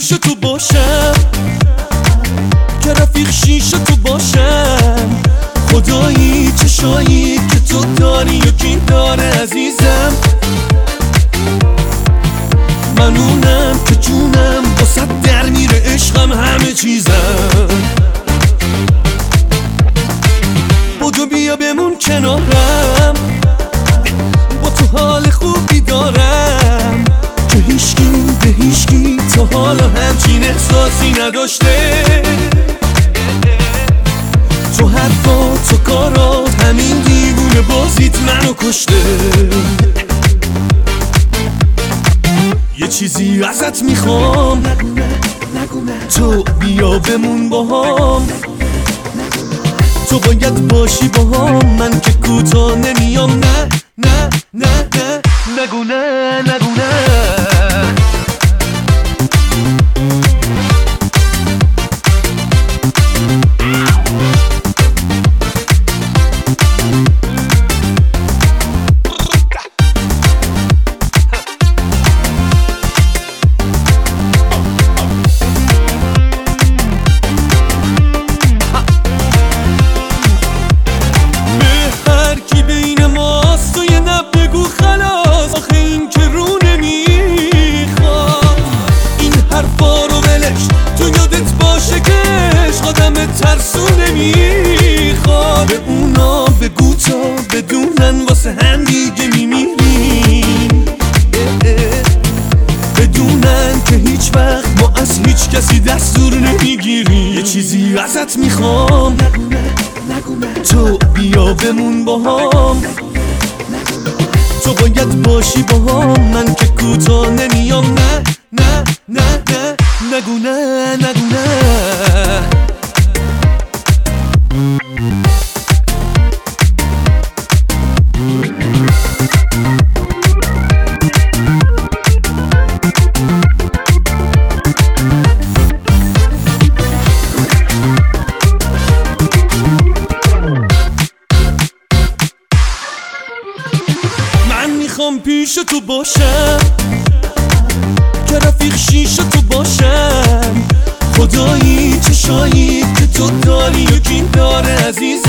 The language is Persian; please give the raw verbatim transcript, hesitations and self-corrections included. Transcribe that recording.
پیش تو باشم، که رفیق شیش تو باشم. خدایی چشایی که تو داری یکی داره عزیزم. من اونم که جونم واسه در میره، عشقم همه چیزم. بدو بیا بمون کنارم، با تو حال خوبی دارم که هیچکی به هیچکی تا حالا همچین احساسی نداشته. تو حرفا تو کارات همین دیوونه بازیت منو کشته. یه چیزی ازت میخوام، تو بیا بمون باهام. تو باید باشی باهام، من که کوتاه نمیام. نه نه نه نه نگو نه نگو نه. ترسو نمیخواد به اونا بگو تا بدونن واسه هم دیگه میمیریم. بدونن که هیچ وقت ما از هیچ کسی دستور نمیگیریم. یه چیزی ازت میخوام، تو بیا بمون باهام. تو باید باشی باهام، من که کوتاه نمیام. نه نه نه نه نگو نه نگو نه. میخوام پیش تو باشم، که رفیق شیش تو باشم. خدایی چشایی که تو داری یکی داره عزیز.